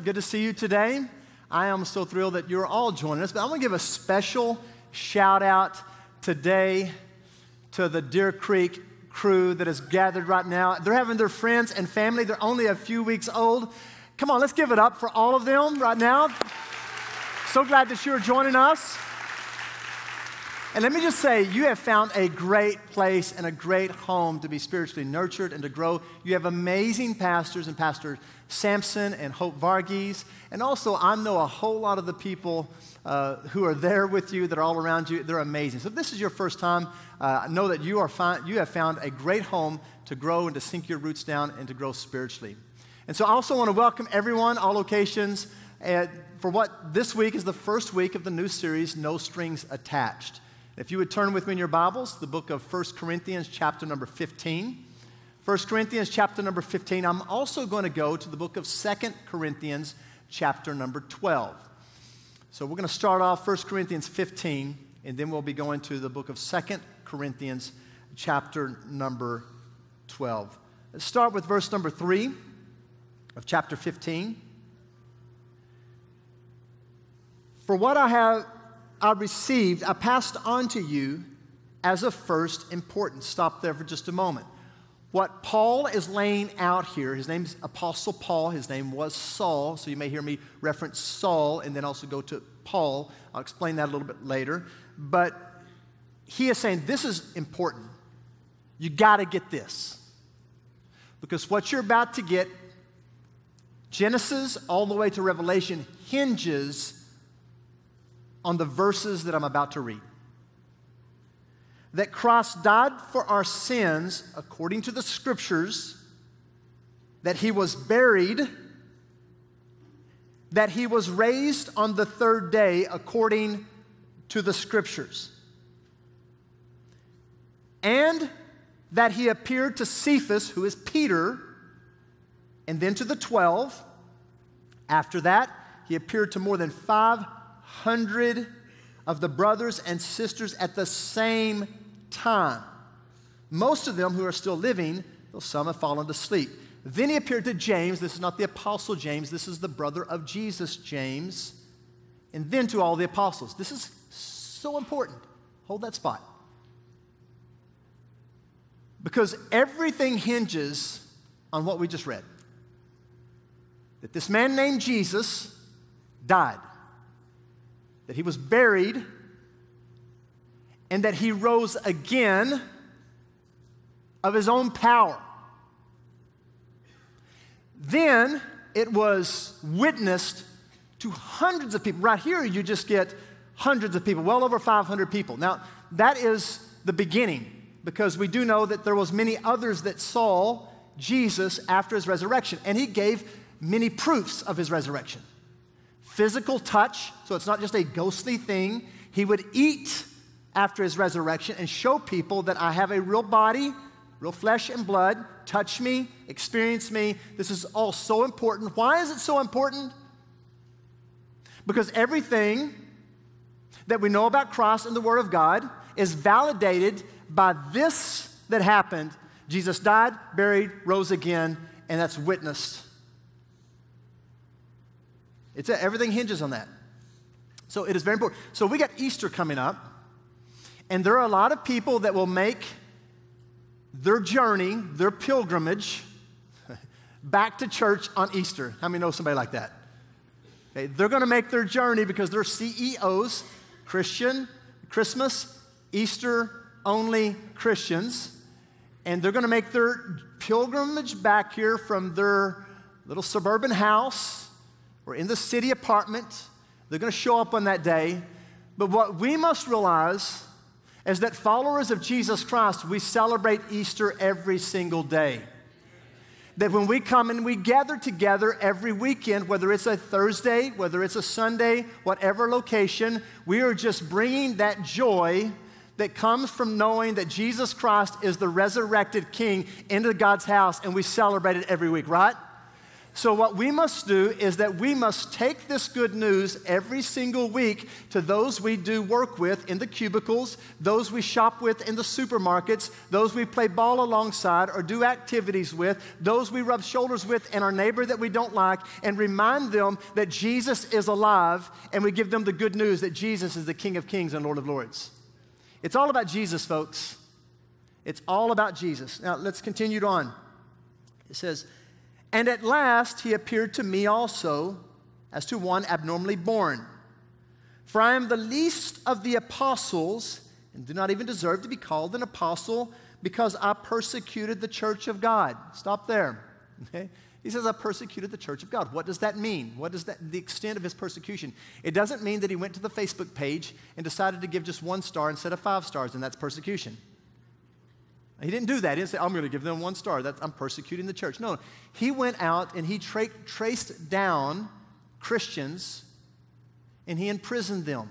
Good to see you today. I am so thrilled that you're all joining us, but I want to give a special shout out today to the Deer Creek crew that is gathered right now. They're having their friends and family. They're only a few weeks old. Come on, let's give it up for all of them right now. So glad that you're joining us. And let me just say, you have found a great place and a great home to be spiritually nurtured and to grow. You have amazing pastors and Pastor Samson and Hope Varghese. And also, I know a whole lot of the people who are there with you, that are all around you. They're amazing. So if this is your first time, know that you have found a great home to grow and to sink your roots down and to grow spiritually. And so I also want to welcome everyone, all locations, for what this week is the first week of the new series, No Strings Attached. If you would turn with me in your Bibles, the book of 1 Corinthians chapter number 15. 1 Corinthians chapter number 15. I'm also going to go to the book of 2 Corinthians chapter number 12. So we're going to start off 1 Corinthians 15, and then we'll be going to the book of 2 Corinthians chapter number 12. Let's start with verse number 3 of chapter 15. For what I received, I passed on to you as of first importance. Stop there for just a moment. What Paul is laying out here, his name's Apostle Paul. His name was Saul, so you may hear me reference Saul and then also go to Paul. I'll explain that a little bit later. But he is saying this is important. You got to get this. Because what you're about to get, Genesis all the way to Revelation, hinges on the verses that I'm about to read. That Christ died for our sins according to the Scriptures, that He was buried, that He was raised on the third day according to the Scriptures, and that He appeared to Cephas, who is Peter, and then to the 12. After that, He appeared to more than 500 of the brothers and sisters at the same time. Most of them who are still living, though some have fallen to sleep. Then He appeared to James. This is not the apostle James. This is the brother of Jesus, James. And then to all the apostles. This is so important. Hold that spot. Because everything hinges on what we just read. That this man named Jesus died. That He was buried, and that He rose again of His own power. Then it was witnessed to hundreds of people. Right here, you just get hundreds of people, well over 500 people. Now, that is the beginning, because we do know that there was many others that saw Jesus after His resurrection, and He gave many proofs of His resurrection. Physical touch, so it's not just a ghostly thing. He would eat after His resurrection and show people that I have a real body, real flesh and blood. Touch me, experience me. This is all so important. Why is it so important? Because everything that we know about Christ and the Word of God is validated by this that happened. Jesus died, buried, rose again, and that's witnessed. Everything hinges on that. So it is very important. So we got Easter coming up, and there are a lot of people that will make their journey, their pilgrimage, back to church on Easter. How many know somebody like that? Okay, they're going to make their journey because they're CEOs, Christian, Christmas, Easter-only Christians, and they're going to make their pilgrimage back here from their little suburban house or in the city apartment. They're going to show up on that day. But what we must realize is that followers of Jesus Christ, we celebrate Easter every single day. That when we come and we gather together every weekend, whether it's a Thursday, whether it's a Sunday, whatever location, we are just bringing that joy that comes from knowing that Jesus Christ is the resurrected King into God's house, and we celebrate it every week, right? So what we must do is that we must take this good news every single week to those we do work with in the cubicles, those we shop with in the supermarkets, those we play ball alongside or do activities with, those we rub shoulders with, and our neighbor that we don't like, and remind them that Jesus is alive, and we give them the good news that Jesus is the King of Kings and Lord of Lords. It's all about Jesus, folks. It's all about Jesus. Now, let's continue on. It says, "And at last he appeared to me also as to one abnormally born. For I am the least of the apostles and do not even deserve to be called an apostle because I persecuted the church of God." Stop there. Okay? He says, I persecuted the church of God. What does that mean? What is the extent of his persecution? It doesn't mean that he went to the Facebook page and decided to give just 1 star instead of 5 stars, and that's persecution. He didn't do that. He didn't say, I'm going to give them 1 star. I'm persecuting the church. No, he went out and he traced down Christians and he imprisoned them.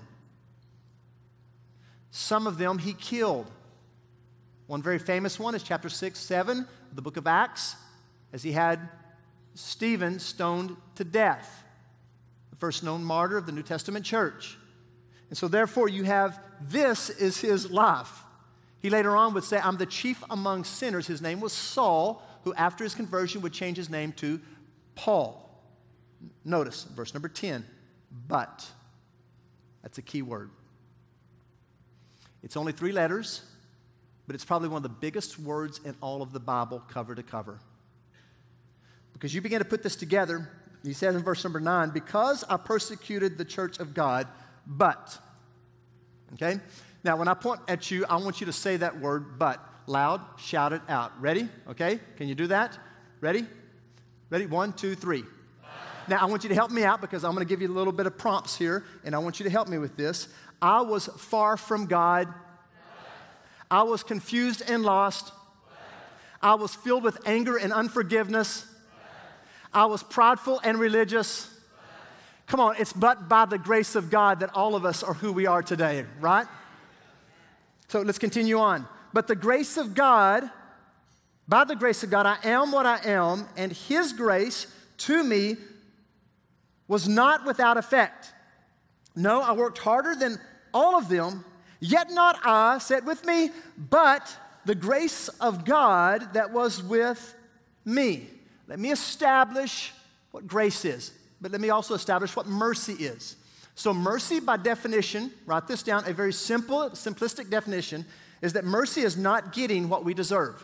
Some of them he killed. One very famous one is chapter 6, 7 of the book of Acts, as he had Stephen stoned to death, the first known martyr of the New Testament church. And so therefore you have, this is his life. He later on would say, I'm the chief among sinners. His name was Saul, who after his conversion would change his name to Paul. Notice, verse number 10, but. That's a key word. It's only 3 letters, but it's probably one of the biggest words in all of the Bible, cover to cover. Because you begin to put this together, he says in verse number 9, because I persecuted the church of God, but. Okay? Now, when I point at you, I want you to say that word, but, loud, shout it out. Ready? Okay? Can you do that? Ready? Ready? 1, 2, 3. Now, I want you to help me out because I'm going to give you a little bit of prompts here, and I want you to help me with this. I was far from God. I was confused and lost. I was filled with anger and unforgiveness. I was prideful and religious. Come on, it's but by the grace of God that all of us are who we are today, right? So let's continue on. But the grace of God, by the grace of God, I am what I am, and his grace to me was not without effect. No, I worked harder than all of them, yet not I, say it with me, but the grace of God that was with me. Let me establish what grace is, but let me also establish what mercy is. So mercy, by definition, write this down, a very simple, simplistic definition, is that mercy is not getting what we deserve.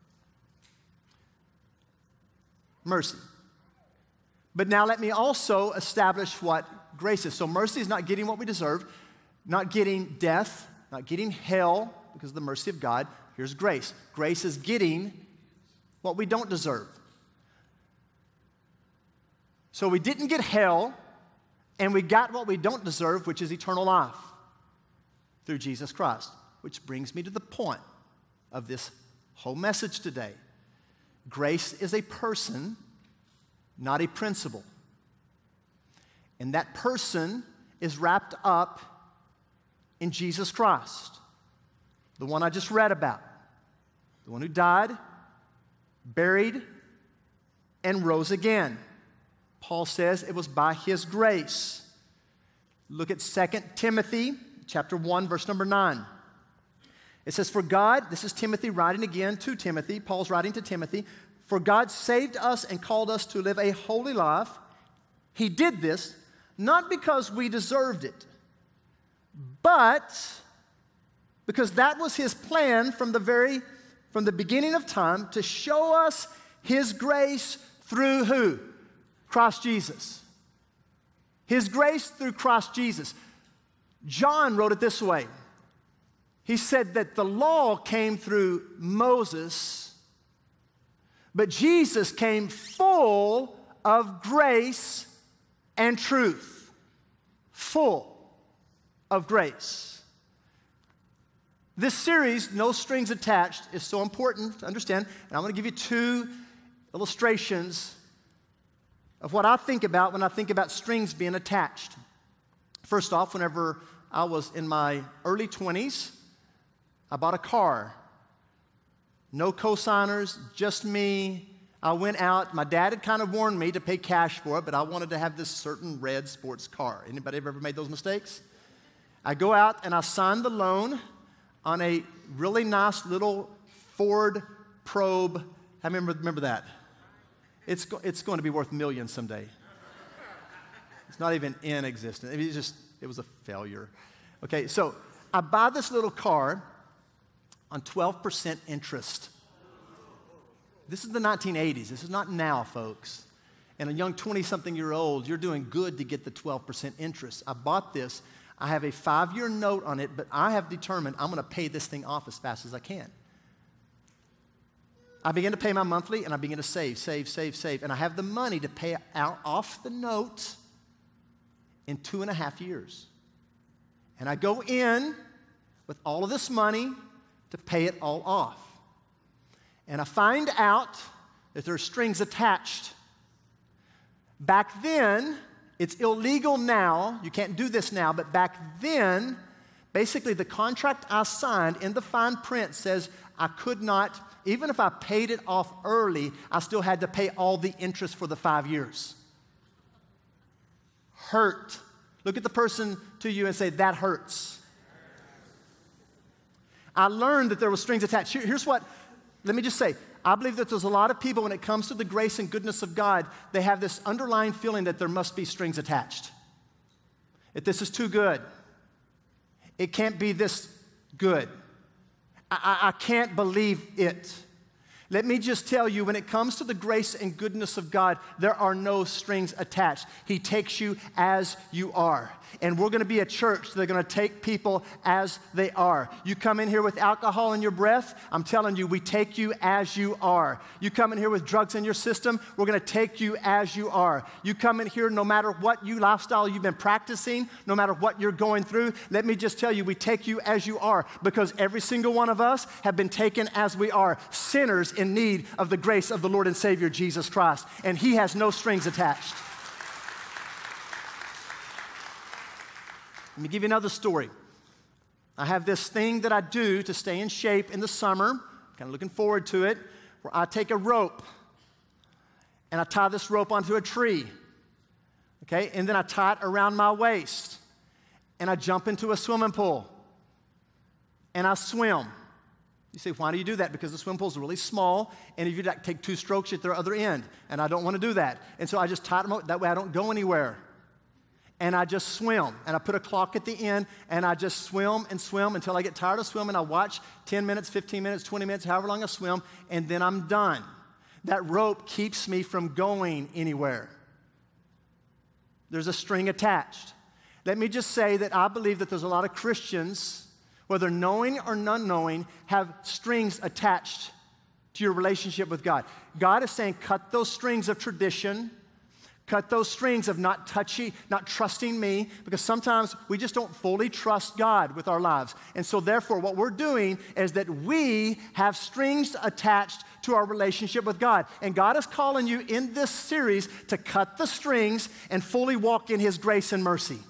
Mercy. But now let me also establish what grace is. So mercy is not getting what we deserve, not getting death, not getting hell because of the mercy of God. Here's grace. Grace is getting what we don't deserve. So we didn't get hell, and we got what we don't deserve, which is eternal life through Jesus Christ. Which brings me to the point of this whole message today. Grace is a person, not a principle. And that person is wrapped up in Jesus Christ, the one I just read about, the one who died, buried, and rose again. Paul says it was by his grace. Look at 2 Timothy chapter 1, verse number 9. It says, for God, this is Timothy writing again to Timothy, Paul's writing to Timothy, for God saved us and called us to live a holy life. He did this not because we deserved it, but because that was his plan from the beginning of time to show us his grace through who? Christ Jesus. His grace through Christ Jesus. John wrote it this way. He said that the law came through Moses, but Jesus came full of grace and truth. Full of grace. This series, No Strings Attached, is so important to understand, and I'm going to give you 2 illustrations of what I think about when I think about strings being attached. First off, whenever I was in my early 20s, I bought a car. No co-signers, just me. I went out. My dad had kind of warned me to pay cash for it, but I wanted to have this certain red sports car. Anybody ever made those mistakes? I go out and I sign the loan on a really nice little Ford Probe. I remember that. It's going to be worth millions someday. It's not even in existence. It was a failure. Okay, so I buy this little car on 12% interest. This is the 1980s. This is not now, folks. And a young 20-something-year-old, you're doing good to get the 12% interest. I bought this. I have a 5-year note on it, but I have determined I'm going to pay this thing off as fast as I can. I begin to pay my monthly, and I begin to save. And I have the money to pay off the note in 2.5 years. And I go in with all of this money to pay it all off. And I find out that there are strings attached. Back then, it's illegal now. You can't do this now, but back then, basically the contract I signed in the fine print says I could not, even if I paid it off early, I still had to pay all the interest for the 5 years. Hurt. Look at the person to you and say, that hurts. I learned that there were strings attached. Here's what, let me just say, I believe that there's a lot of people when it comes to the grace and goodness of God, they have this underlying feeling that there must be strings attached. If this is too good, it can't be this good. I can't believe it. Let me just tell you, when it comes to the grace and goodness of God, there are no strings attached. He takes you as you are. And we're going to be a church that are going to take people as they are. You come in here with alcohol in your breath, I'm telling you, we take you as you are. You come in here with drugs in your system, we're going to take you as you are. You come in here no matter what lifestyle you've been practicing, no matter what you're going through, let me just tell you, we take you as you are, because every single one of us have been taken as we are, sinners in need of the grace of the Lord and Savior Jesus Christ. And He has no strings attached. Let me give you another story. I have this thing that I do to stay in shape in the summer, kind of looking forward to it, where I take a rope and I tie this rope onto a tree, okay? And then I tie it around my waist and I jump into a swimming pool and I swim. You say, why do you do that? Because the swimming pool is really small, and if you take 2 strokes at the other end, and I don't want to do that. And so I just tie them up, that way I don't go anywhere. And I just swim, and I put a clock at the end, and I just swim and swim until I get tired of swimming. I watch 10 minutes, 15 minutes, 20 minutes, however long I swim, and then I'm done. That rope keeps me from going anywhere. There's a string attached. Let me just say that I believe that there's a lot of Christians, whether knowing or unknowing, have strings attached to your relationship with God. God is saying, cut those strings of tradition. Cut those strings of not trusting me, because sometimes we just don't fully trust God with our lives. And so therefore, what we're doing is that we have strings attached to our relationship with God. And God is calling you in this series to cut the strings and fully walk in His grace and mercy.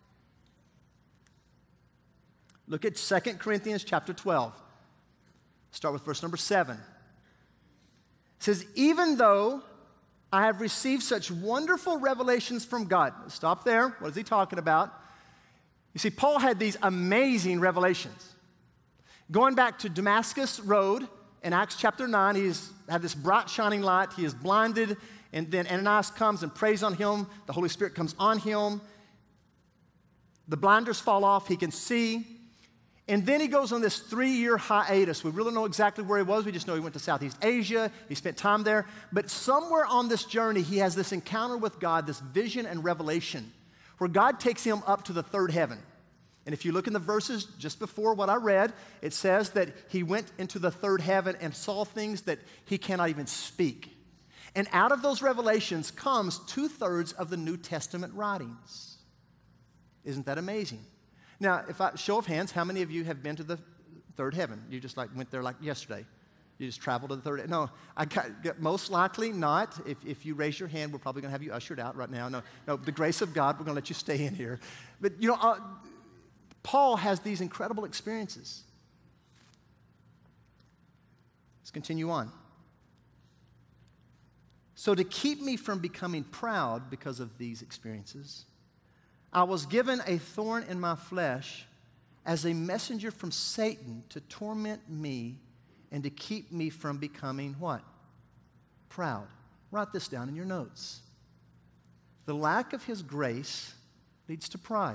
Look at 2 Corinthians chapter 12. Start with verse number 7. It says, even though I have received such wonderful revelations from God. Stop there. What is he talking about? You see, Paul had these amazing revelations. Going back to Damascus Road in Acts chapter 9, he's had this bright shining light. He is blinded, and then Ananias comes and prays on him. The Holy Spirit comes on him. The blinders fall off. He can see. And then he goes on this 3-year hiatus. We really don't know exactly where he was. We just know he went to Southeast Asia. He spent time there. But somewhere on this journey, he has this encounter with God, this vision and revelation, where God takes him up to the 3rd heaven. And if you look in the verses just before what I read, it says that he went into the 3rd heaven and saw things that he cannot even speak. And out of those revelations comes 2/3 of the New Testament writings. Isn't that amazing? Now, if I show of hands, how many of you have been to the 3rd heaven? You just went there yesterday. You just traveled to the 3rd. No, most likely not. If you raise your hand, we're probably going to have you ushered out right now. No, the grace of God, we're going to let you stay in here. But Paul has these incredible experiences. Let's continue on. So to keep me from becoming proud because of these experiences, I was given a thorn in my flesh as a messenger from Satan to torment me and to keep me from becoming what? Proud. Write this down in your notes. The lack of his grace leads to pride.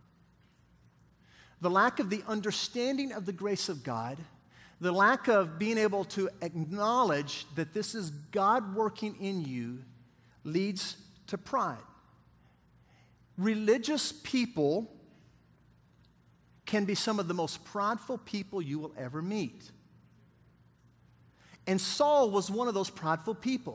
The lack of the understanding of the grace of God, the lack of being able to acknowledge that this is God working in you, leads to pride. Religious people can be some of the most prideful people you will ever meet. And Saul was one of those prideful people.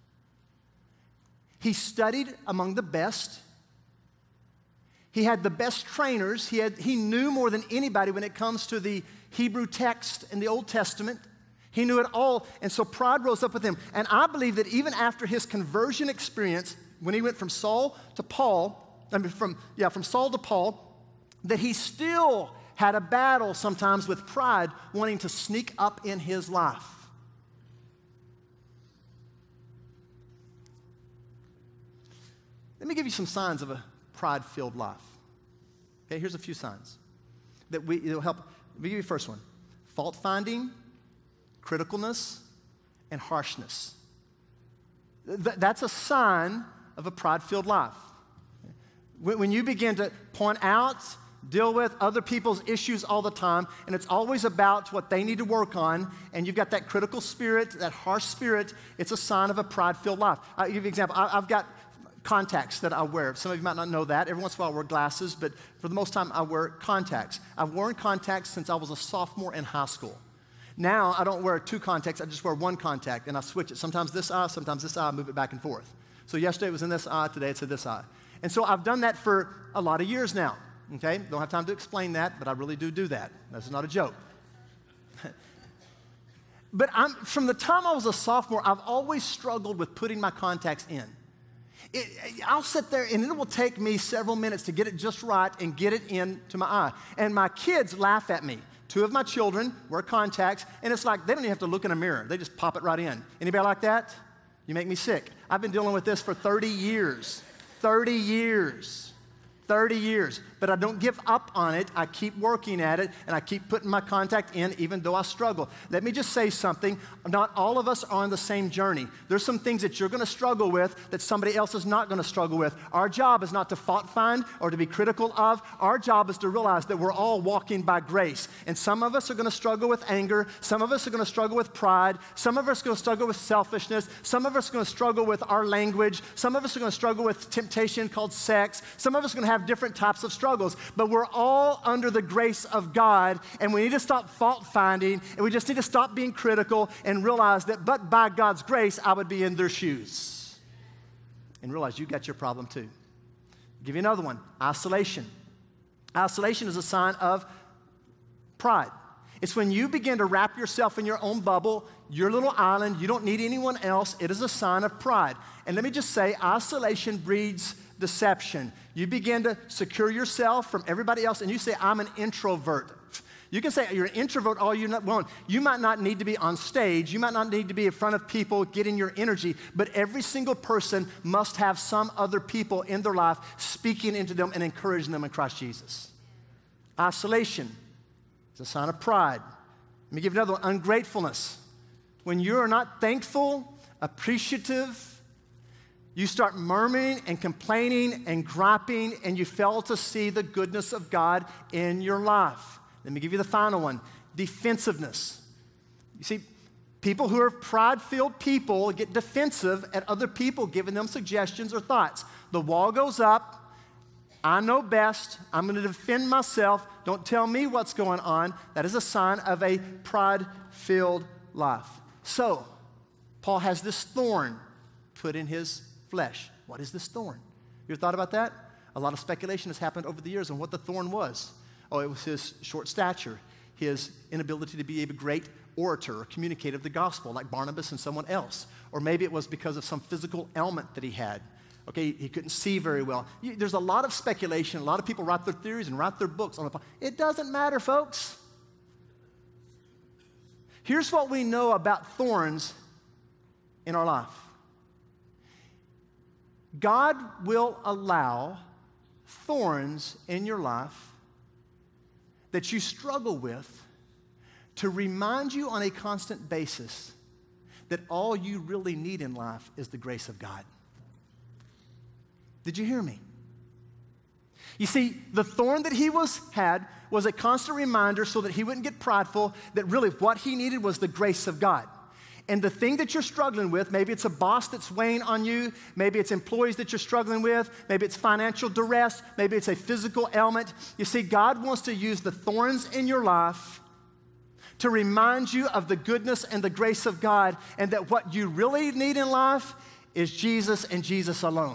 He studied among the best. He had the best trainers. He knew more than anybody when it comes to the Hebrew text in the Old Testament. He knew it all, and so pride rose up with him. And I believe that even after his conversion experience, when he went from Saul to Paul, from Saul to Paul, that he still had a battle sometimes with pride wanting to sneak up in his life. Let me give you some signs of a pride-filled life. Okay, here's a few signs it'll help. Let me give you the first one. Fault-finding, criticalness, and harshness. That's a sign of a pride-filled life. When you begin to point out, deal with other people's issues all the time, and it's always about what they need to work on, and you've got that critical spirit, that harsh spirit, it's a sign of a pride-filled life. I'll give you an example. I've got contacts that I wear. Some of you might not know that. Every once in a while I wear glasses, but for the most time I wear contacts. I've worn contacts since I was a sophomore in high school. Now I don't wear two contacts, I just wear one contact, and I switch it. Sometimes this eye, I move it back and forth. So yesterday it was in this eye, today it's in this eye. And so I've done that for a lot of years now, okay? Don't have time to explain that, but I really do that. That's not a joke. But from the time I was a sophomore, I've always struggled with putting my contacts in. I'll sit there and it will take me several minutes to get it just right and get it into my eye. And my kids laugh at me. Two of my children wear contacts, and it's like they don't even have to look in a mirror. They just pop it right in. Anybody like that? You make me sick. I've been dealing with this for 30 years. 30 years. 30 years. But I don't give up on it. I keep working at it, and I keep putting my contact in even though I struggle. Let me just say something. Not all of us are on the same journey. There's some things that you're going to struggle with that somebody else is not going to struggle with. Our job is not to fault find or to be critical of. Our job is to realize that we're all walking by grace. And some of us are going to struggle with anger. Some of us are going to struggle with pride. Some of us are going to struggle with selfishness. Some of us are going to struggle with our language. Some of us are going to struggle with temptation called sex. Some of us are going to have different types of struggles, but we're all under the grace of God, and we need to stop fault finding, and we just need to stop being critical and realize that, but by God's grace, I would be in their shoes. And realize you got your problem too. I'll give you another one, isolation. Isolation is a sign of pride. It's when you begin to wrap yourself in your own bubble, your little island, you don't need anyone else. It is a sign of pride. And let me just say, isolation breeds deception. You begin to secure yourself from everybody else, and you say, I'm an introvert. You can say you're an introvert all you want. You might not need to be on stage. You might not need to be in front of people getting your energy, but every single person must have some other people in their life speaking into them and encouraging them in Christ Jesus. Isolation is a sign of pride. Let me give you another one, ungratefulness. When you are not thankful, appreciative, you start murmuring and complaining and griping, and you fail to see the goodness of God in your life. Let me give you the final one, defensiveness. You see, people who are pride-filled people get defensive at other people giving them suggestions or thoughts. The wall goes up. I know best. I'm going to defend myself. Don't tell me what's going on. That is a sign of a pride-filled life. So, Paul has this thorn put in his flesh. What is this thorn? You ever thought about that? A lot of speculation has happened over the years on what the thorn was. Oh, it was his short stature, his inability to be a great orator or communicator of the gospel like Barnabas and someone else. Or maybe it was because of some physical ailment that he had. Okay, he couldn't see very well. There's a lot of speculation. A lot of people write their theories and write their books on it. It doesn't matter, folks. Here's what we know about thorns in our life. God will allow thorns in your life that you struggle with to remind you on a constant basis that all you really need in life is the grace of God. Did you hear me? You see, the thorn that he had was a constant reminder so that he wouldn't get prideful, that really what he needed was the grace of God. And the thing that you're struggling with, maybe it's a boss that's weighing on you, maybe it's employees that you're struggling with, maybe it's financial duress, maybe it's a physical ailment. You see, God wants to use the thorns in your life to remind you of the goodness and the grace of God, and that what you really need in life is Jesus and Jesus alone.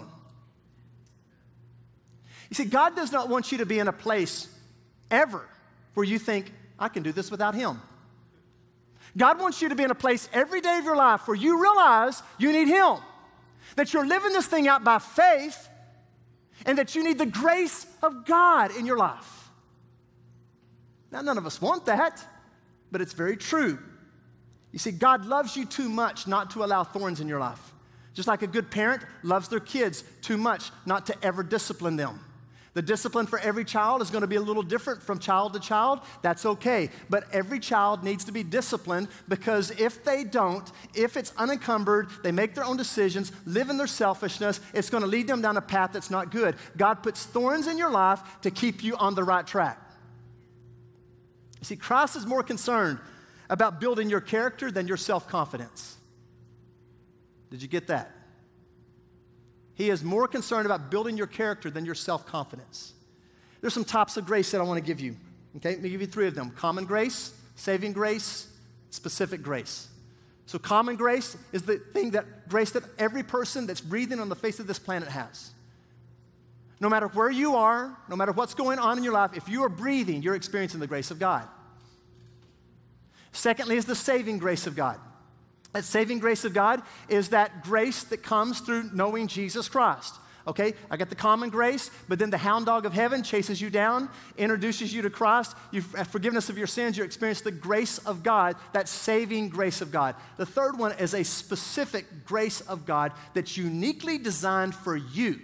You see, God does not want you to be in a place ever where you think, I can do this without him. God wants you to be in a place every day of your life where you realize you need him, that you're living this thing out by faith, and that you need the grace of God in your life. Now, none of us want that, but it's very true. You see, God loves you too much not to allow thorns in your life. Just like a good parent loves their kids too much not to ever discipline them. The discipline for every child is going to be a little different from child to child. That's okay. But every child needs to be disciplined, because if they don't, if it's unencumbered, they make their own decisions, live in their selfishness, it's going to lead them down a path that's not good. God puts thorns in your life to keep you on the right track. You see, Christ is more concerned about building your character than your self-confidence. Did you get that? He is more concerned about building your character than your self-confidence. There's some types of grace that I want to give you. Okay, let me give you 3 of them. Common grace, saving grace, specific grace. So common grace is the grace that every person that's breathing on the face of this planet has. No matter where you are, no matter what's going on in your life, if you are breathing, you're experiencing the grace of God. Secondly is the saving grace of God. That saving grace of God is that grace that comes through knowing Jesus Christ. Okay, I got the common grace, but then the hound dog of heaven chases you down, introduces you to Christ. You have forgiveness of your sins. You experience the grace of God, that saving grace of God. The third one is a specific grace of God that's uniquely designed for you.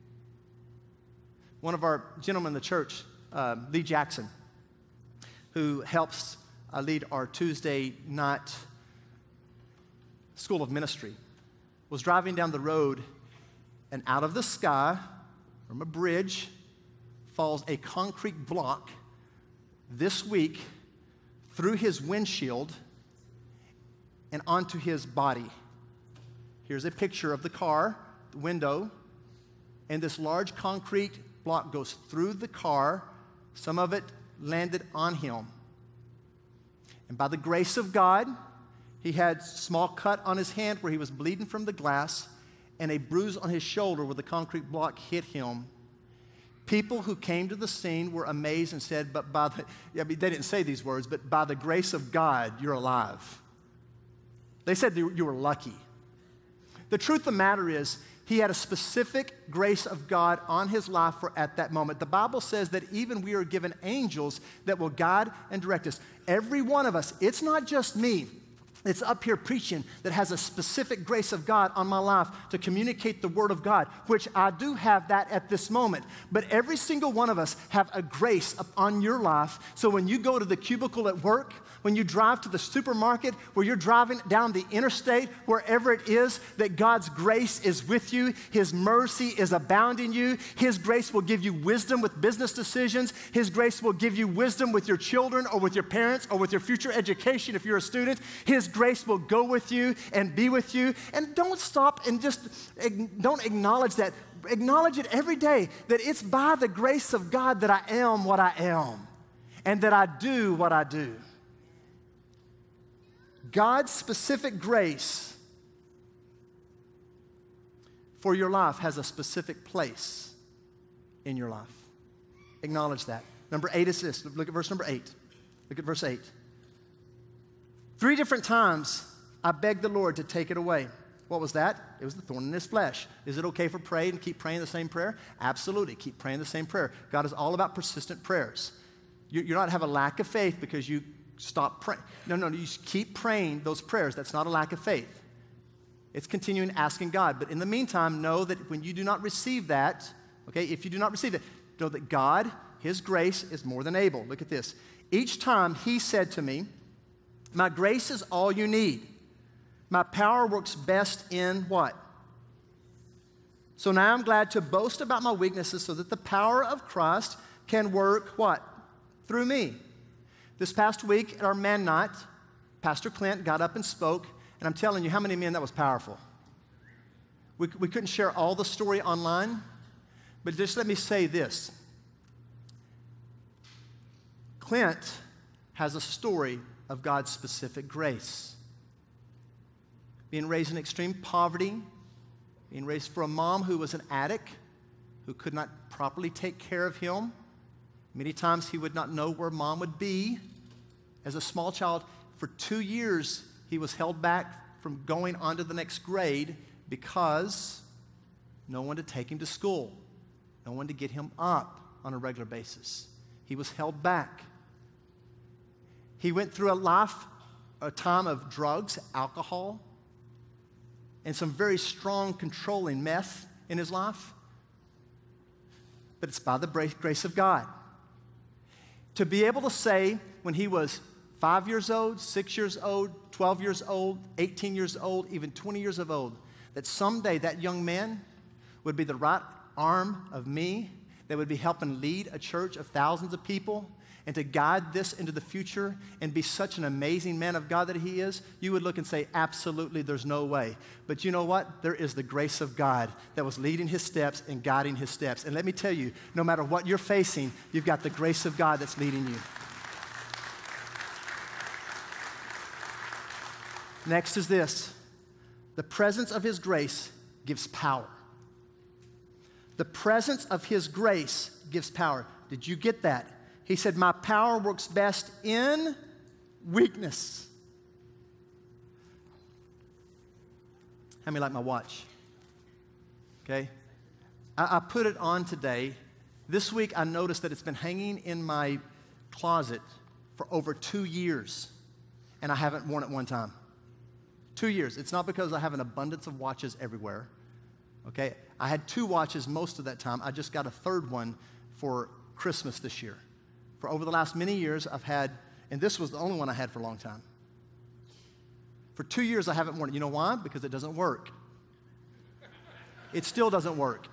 One of our gentlemen in the church, Lee Jackson, who helps lead our Tuesday night School of Ministry, was driving down the road, and out of the sky, from a bridge, falls a concrete block this week through his windshield and onto his body. Here's a picture of the car, the window, and this large concrete block goes through the car. Some of it landed on him. And by the grace of God, he had a small cut on his hand where he was bleeding from the glass, and a bruise on his shoulder where the concrete block hit him. People who came to the scene were amazed and said, but they didn't say these words, but by the grace of God, you're alive. They said you were lucky. The truth of the matter is, he had a specific grace of God on his life for at that moment. The Bible says that even we are given angels that will guide and direct us. Every one of us, it's not just me. It's up here preaching that has a specific grace of God on my life to communicate the Word of God, which I do have that at this moment. But every single one of us have a grace upon your life. So when you go to the cubicle at work, when you drive to the supermarket, where you're driving down the interstate, wherever it is, that God's grace is with you. His mercy is abounding you. His grace will give you wisdom with business decisions. His grace will give you wisdom with your children or with your parents or with your future education if you're a student. His grace will go with you and be with you. And don't stop and just don't acknowledge that. Acknowledge it every day, that it's by the grace of God that I am what I am and that I do what I do. God's specific grace for your life has a specific place in your life. Acknowledge that. Number 8 is this. Look at verse number 8. Look at verse 8. 3 different times I begged the Lord to take it away. What was that? It was the thorn in his flesh. Is it okay for pray and keep praying the same prayer? Absolutely. Keep praying the same prayer. God is all about persistent prayers. You're not have a lack of faith because you stop praying. No, you keep praying those prayers. That's not a lack of faith. It's continuing asking God. But in the meantime, know that when you do not receive that, okay, if you do not receive it, know that God, His grace is more than able. Look at this. Each time He said to me, my grace is all you need. My power works best in what? So now I'm glad to boast about my weaknesses so that the power of Christ can work what? Through me. This past week at our man night, Pastor Clint got up and spoke, and I'm telling you, how many men, that was powerful. We couldn't share all the story online, but just let me say this. Clint has a story of God's specific grace. Being raised in extreme poverty, being raised for a mom who was an addict, who could not properly take care of him. Many times he would not know where mom would be. As a small child, for 2 years, he was held back from going on to the next grade because no one to take him to school, no one to get him up on a regular basis. He was held back. He went through a time of drugs, alcohol, and some very strong controlling meth in his life. But it's by the grace of God. To be able to say when he was 5 years old, 6 years old, 12 years old, 18 years old, even 20 years of old, that someday that young man would be the right arm of me, that would be helping lead a church of thousands of people, and to guide this into the future and be such an amazing man of God that he is, you would look and say, absolutely, there's no way. But you know what? There is the grace of God that was leading his steps and guiding his steps. And let me tell you, no matter what you're facing, you've got the grace of God that's leading you. Next is this. The presence of His grace gives power. The presence of His grace gives power. Did you get that? He said, my power works best in weakness. How many like my watch? Okay. I put it on today. This week I noticed that it's been hanging in my closet for over 2 years, and I haven't worn it one time. 2 years. It's not because I have an abundance of watches everywhere. Okay. I had 2 watches most of that time. I just got a third one for Christmas this year. For over the last many years, I've had, and this was the only one I had for a long time. For 2 years, I haven't worn it. You know why? Because it doesn't work. It still doesn't work.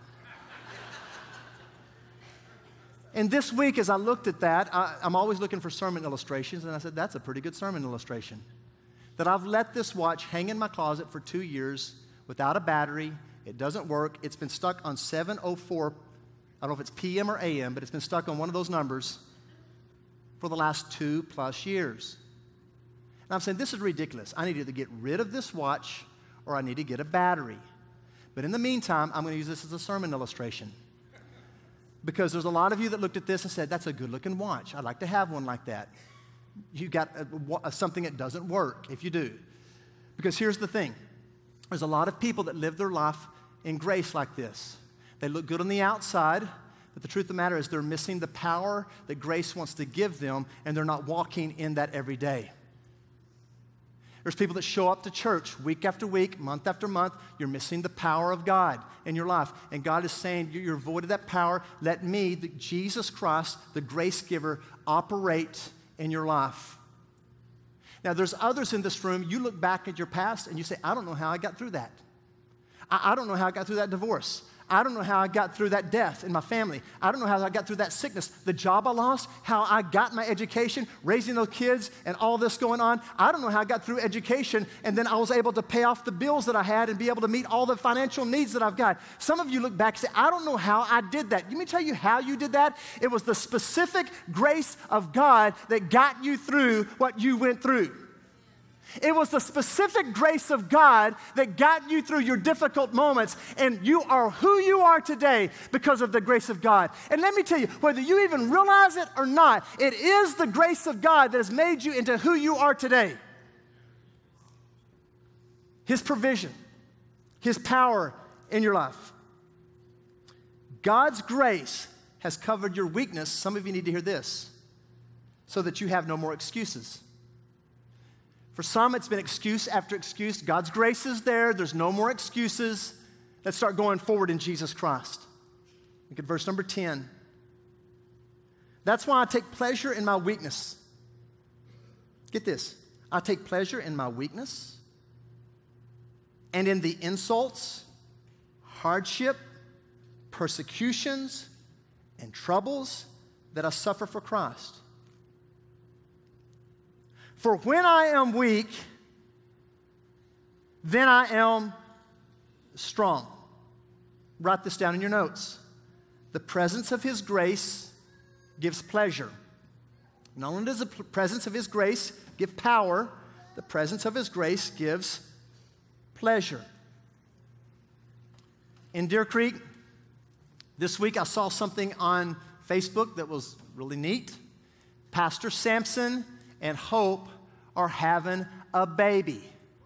And this week, as I looked at that, I'm always looking for sermon illustrations, and I said, that's a pretty good sermon illustration. That I've let this watch hang in my closet for 2 years without a battery. It doesn't work. It's been stuck on 7:04. I don't know if it's PM or AM, but it's been stuck on one of those numbers for the last 2+ years. And I'm saying, this is ridiculous. I need to either get rid of this watch or I need to get a battery. But in the meantime, I'm going to use this as a sermon illustration. Because there's a lot of you that looked at this and said, that's a good-looking watch. I'd like to have one like that. You got something that doesn't work if you do. Because here's the thing. There's a lot of people that live their life in grace like this. They look good on the outside, but the truth of the matter is they're missing the power that grace wants to give them, and they're not walking in that every day. There's people that show up to church week after week, month after month. You're missing the power of God in your life. And God is saying, you're void of that power. Let me, Jesus Christ, the grace giver, operate in your life. Now, there's others in this room, you look back at your past and you say, I don't know how I got through that. I don't know how I got through that divorce. I don't know how I got through that death in my family. I don't know how I got through that sickness, the job I lost, how I got my education, raising those kids and all this going on. I don't know how I got through education and then I was able to pay off the bills that I had and be able to meet all the financial needs that I've got. Some of you look back and say, I don't know how I did that. Let me tell you how you did that. It was the specific grace of God that got you through what you went through. It was the specific grace of God that got you through your difficult moments, and you are who you are today because of the grace of God. And let me tell you, whether you even realize it or not, it is the grace of God that has made you into who you are today. His provision, His power in your life. God's grace has covered your weakness. Some of you need to hear this, so that you have no more excuses. For some, it's been excuse after excuse. God's grace is there. There's no more excuses. Let's start going forward in Jesus Christ. Look at verse number 10. That's why I take pleasure in my weakness. Get this. I take pleasure in my weakness and in the insults, hardship, persecutions, and troubles that I suffer for Christ. For when I am weak, then I am strong. Write this down in your notes. The presence of His grace gives pleasure. Not only does the presence of His grace give power, the presence of His grace gives pleasure. In Deer Creek, this week I saw something on Facebook that was really neat. Pastor Samson and Hope are having a baby.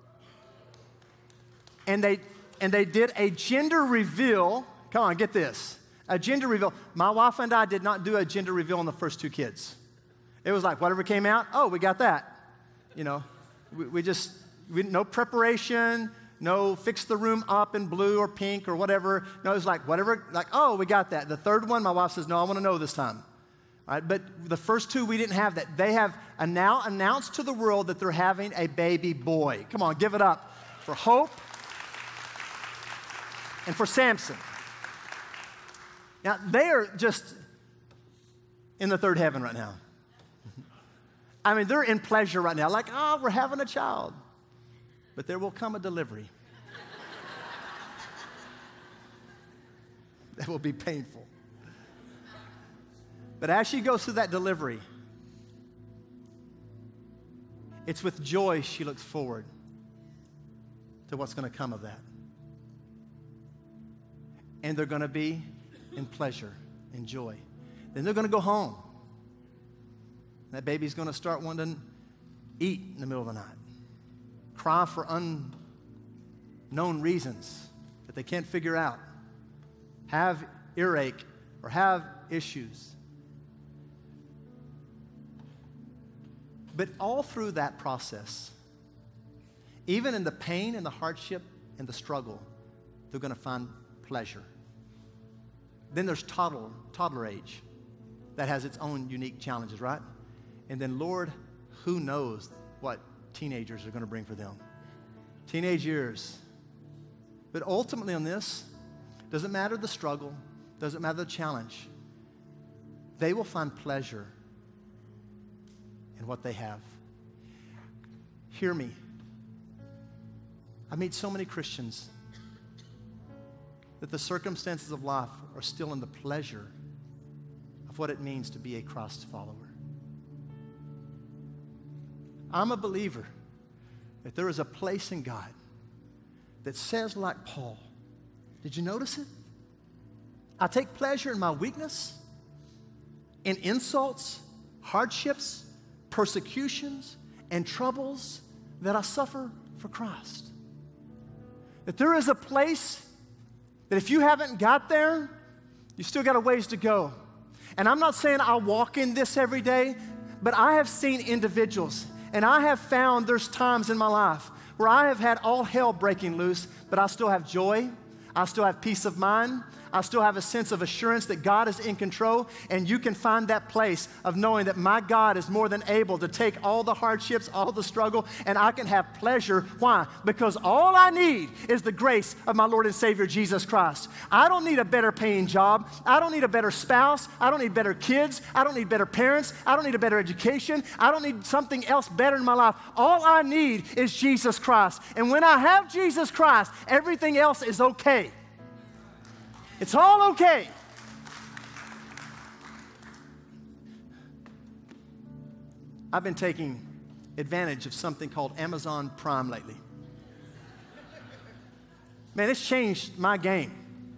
And they did a gender reveal. Come on, get this. A gender reveal. My wife and I did not do a gender reveal on the first two kids. It was like whatever came out, oh, we got that. You know, we no preparation, no fix the room up in blue or pink or whatever. No, it was like whatever, like, oh, we got that. The third one, my wife says, no, I want to know this time. All right, but the first two, we didn't have that. They have now announced to the world that they're having a baby boy. Come on, give it up for Hope and for Samson. Now, they are just in the third heaven right now. I mean, they're in pleasure right now. Like, oh, we're having a child. But there will come a delivery. That will be painful. But as she goes through that delivery, it's with joy she looks forward to what's going to come of that. And they're going to be in pleasure, in joy. Then they're going to go home. That baby's going to start wanting to eat in the middle of the night, cry for unknown reasons that they can't figure out, have earache or have issues. But all through that process, even in the pain and the hardship and the struggle, they're going to find pleasure. Then there's toddler age that has its own unique challenges, right? And then, Lord, who knows what teenagers are going to bring for them? Teenage years. But ultimately on this, doesn't matter the struggle, doesn't matter the challenge, they will find pleasure in what they have. Hear me. I meet so many Christians that the circumstances of life are still in the pleasure of what it means to be a Christ follower. I'm a believer that there is a place in God that says like Paul, did you notice it? I take pleasure in my weakness, in insults, hardships, persecutions, and troubles that I suffer for Christ. That there is a place that if you haven't got there, you still got a ways to go. And I'm not saying I walk in this every day, but I have seen individuals, and I have found there's times in my life where I have had all hell breaking loose, but I still have joy, I still have peace of mind, I still have a sense of assurance that God is in control, and you can find that place of knowing that my God is more than able to take all the hardships, all the struggle, and I can have pleasure. Why? Because all I need is the grace of my Lord and Savior, Jesus Christ. I don't need a better paying job. I don't need a better spouse. I don't need better kids. I don't need better parents. I don't need a better education. I don't need something else better in my life. All I need is Jesus Christ. And when I have Jesus Christ, everything else is okay. It's all okay. I've been taking advantage of something called Amazon Prime lately. Man, it's changed my game.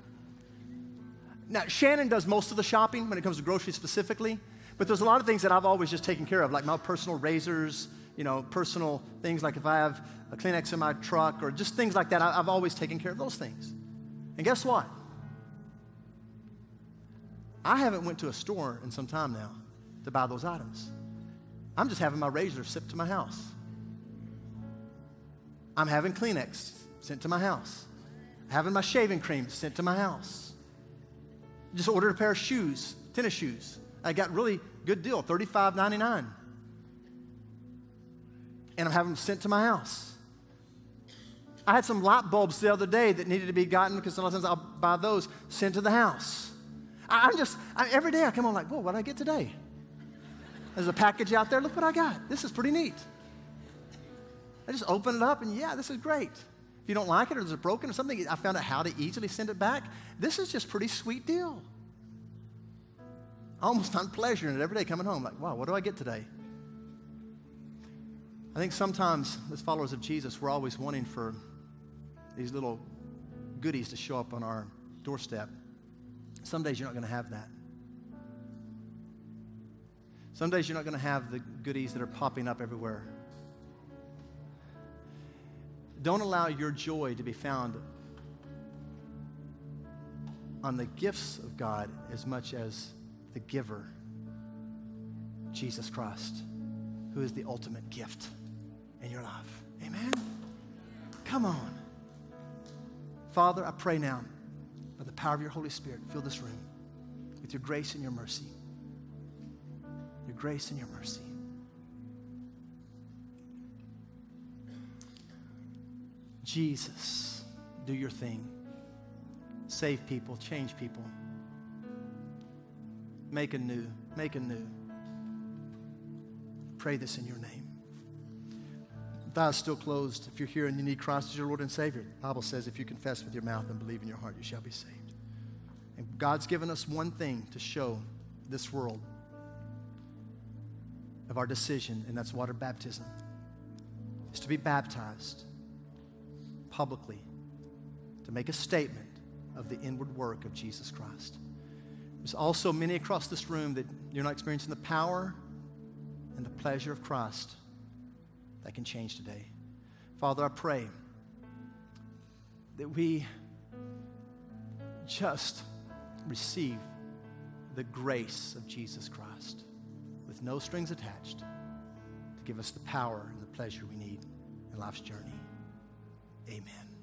Now, Shannon does most of the shopping when it comes to groceries specifically, but there's a lot of things that I've always just taken care of, like my personal razors, personal things like if I have a Kleenex in my truck or just things like that, I've always taken care of those things. And guess what? I haven't went to a store in some time now to buy those items. I'm just having my razor shipped to my house. I'm having Kleenex sent to my house. Having my shaving cream sent to my house. Just ordered a pair of shoes, tennis shoes. I got really good deal, $35.99. And I'm having them sent to my house. I had some light bulbs the other day that needed to be gotten because sometimes I'll buy those, sent to the house. Every day I come on like, whoa, what did I get today? There's a package out there. Look what I got. This is pretty neat. I just open it up and yeah, this is great. If you don't like it or it's broken or something, I found out how to easily send it back. This is just a pretty sweet deal. I almost find pleasure in it every day coming home. Like, wow, what do I get today? I think sometimes as followers of Jesus, we're always wanting for these little goodies to show up on our doorstep. Some days you're not going to have that. Some days you're not going to have the goodies that are popping up everywhere. Don't allow your joy to be found on the gifts of God as much as the giver, Jesus Christ, who is the ultimate gift in your life. Amen? Come on. Father, I pray now, by the power of your Holy Spirit, fill this room with your grace and your mercy. Your grace and your mercy. Jesus, do your thing. Save people, change people. Make anew, make anew. Pray this in your name. The eyes still closed. If you're here and you need Christ as your Lord and Savior, the Bible says if you confess with your mouth and believe in your heart, you shall be saved. And God's given us one thing to show this world of our decision, and that's water baptism. It's to be baptized publicly, to make a statement of the inward work of Jesus Christ. There's also many across this room that you're not experiencing the power and the pleasure of Christ that can change today. Father, I pray that we just receive the grace of Jesus Christ with no strings attached to give us the power and the pleasure we need in life's journey. Amen.